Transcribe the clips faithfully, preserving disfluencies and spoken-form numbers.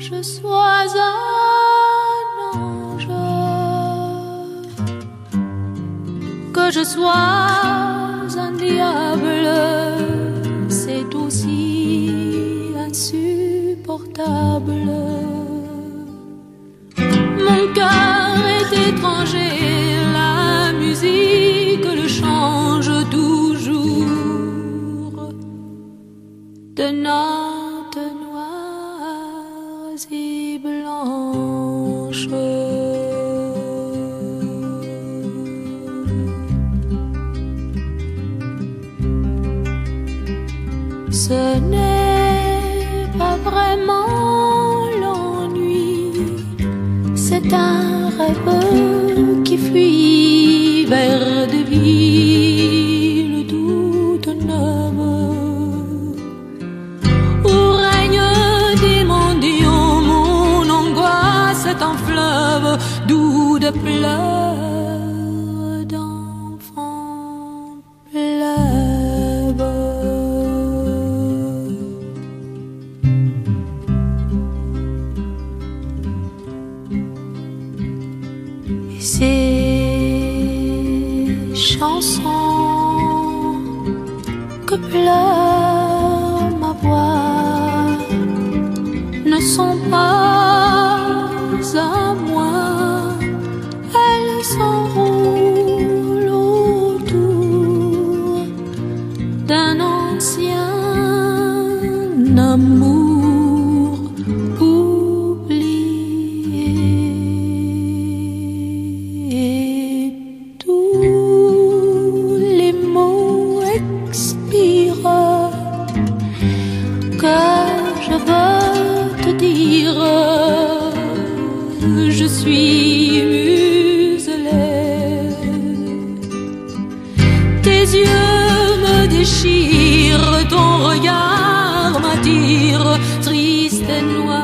je sois un ange, que je sois un diable, c'est aussi insupportable. Mon cœur est étranger, la musique le change toujours de notes noires et blanches. Ce n'est pas vraiment l'ennui, c'est un rêve qui fuit vers des villes toutes neuves, où règne des mendiants. Mon angoisse est un fleuve doux de pleurs d'enfants pleuvent. Et ces chansons que pleure ma voix ne sont pas à moi, elles s'enroulent autour d'un ancien amour oublié. Tous les mots expirent que je veux te dire. Je suis muselée, tes yeux me déchirent, ton regard m'attire, triste et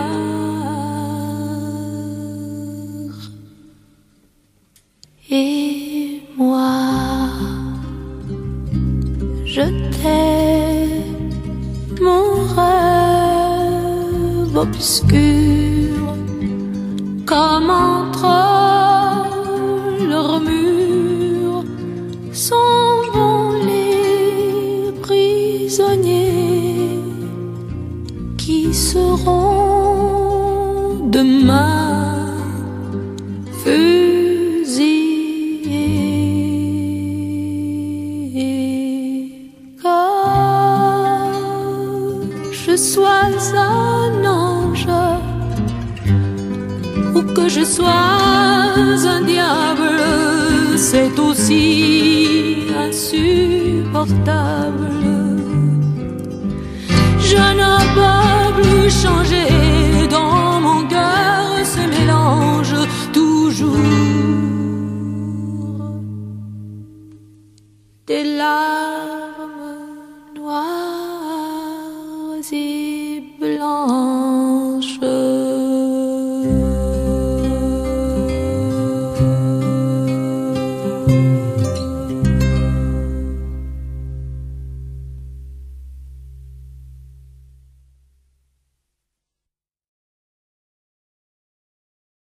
noir. Et moi, je t'aime, mon rêve obscur, comme entre leurs murs s'en vont les prisonniers qui seront demain fusillés. Que je sois un ange ou que je sois un diable, c'est aussi insupportable. Je ne peux plus changer, dans mon cœur se mélange toujours des larmes noires et blanches.